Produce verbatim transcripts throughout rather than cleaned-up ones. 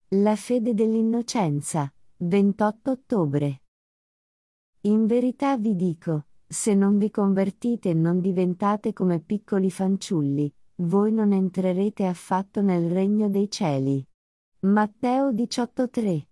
La fede dell'innocenza, ventotto ottobre. In verità vi dico, se non vi convertite e non diventate come piccoli fanciulli, voi non entrerete affatto nel regno dei cieli. Matteo diciotto tre.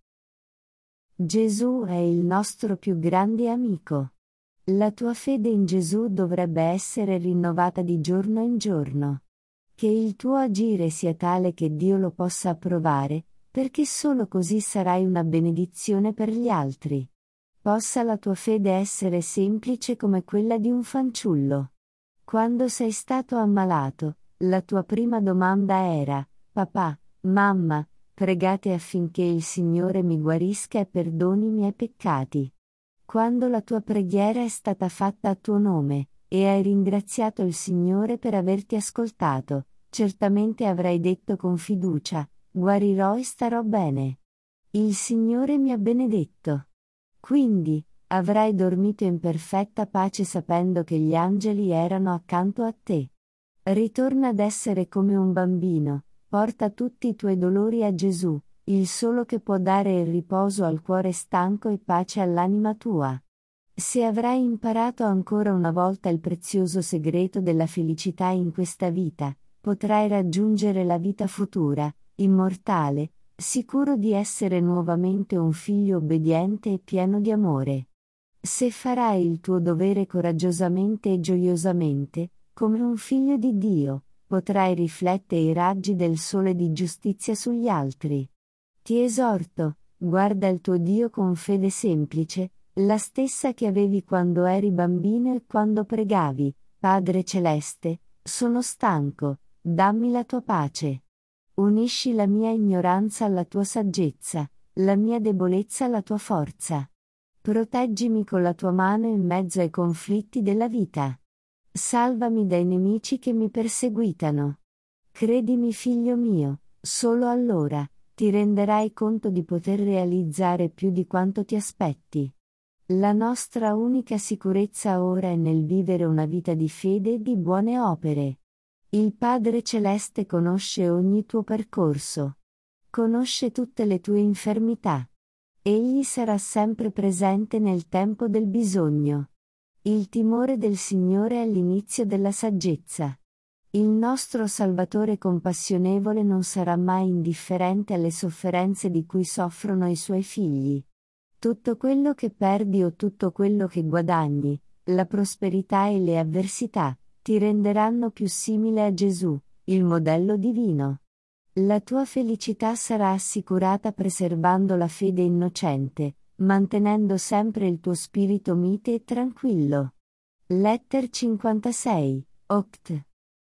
Gesù è il nostro più grande amico. La tua fede in Gesù dovrebbe essere rinnovata di giorno in giorno. Che il tuo agire sia tale che Dio lo possa approvare, perché solo così sarai una benedizione per gli altri. Possa la tua fede essere semplice come quella di un fanciullo. Quando sei stato ammalato, la tua prima domanda era: papà, mamma, pregate affinché il Signore mi guarisca e perdoni i miei peccati. Quando la tua preghiera è stata fatta a tuo nome, e hai ringraziato il Signore per averti ascoltato, certamente avrai detto con fiducia: guarirò e starò bene. Il Signore mi ha benedetto. Quindi, avrai dormito in perfetta pace sapendo che gli angeli erano accanto a te. Ritorna ad essere come un bambino, porta tutti i tuoi dolori a Gesù, il solo che può dare il riposo al cuore stanco e pace all'anima tua. Se avrai imparato ancora una volta il prezioso segreto della felicità in questa vita, potrai raggiungere la vita futura, immortale, sicuro di essere nuovamente un figlio obbediente e pieno di amore. Se farai il tuo dovere coraggiosamente e gioiosamente, come un figlio di Dio, potrai riflettere i raggi del sole di giustizia sugli altri. Ti esorto, guarda il tuo Dio con fede semplice, la stessa che avevi quando eri bambino e quando pregavi: Padre Celeste, sono stanco, dammi la tua pace. Unisci la mia ignoranza alla tua saggezza, la mia debolezza alla tua forza. Proteggimi con la tua mano in mezzo ai conflitti della vita. Salvami dai nemici che mi perseguitano. Credimi, figlio mio, solo allora ti renderai conto di poter realizzare più di quanto ti aspetti. La nostra unica sicurezza ora è nel vivere una vita di fede e di buone opere. Il Padre Celeste conosce ogni tuo percorso. Conosce tutte le tue infermità. Egli sarà sempre presente nel tempo del bisogno. Il timore del Signore è l'inizio della saggezza. Il nostro Salvatore compassionevole non sarà mai indifferente alle sofferenze di cui soffrono i suoi figli. Tutto quello che perdi o tutto quello che guadagni, la prosperità e le avversità, ti renderanno più simile a Gesù, il modello divino. La tua felicità sarà assicurata preservando la fede innocente, mantenendo sempre il tuo spirito mite e tranquillo. Letter cinquantasei, oct.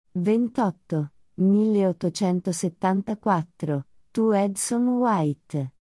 ventotto, milleottocentosettantaquattro, to Edson White.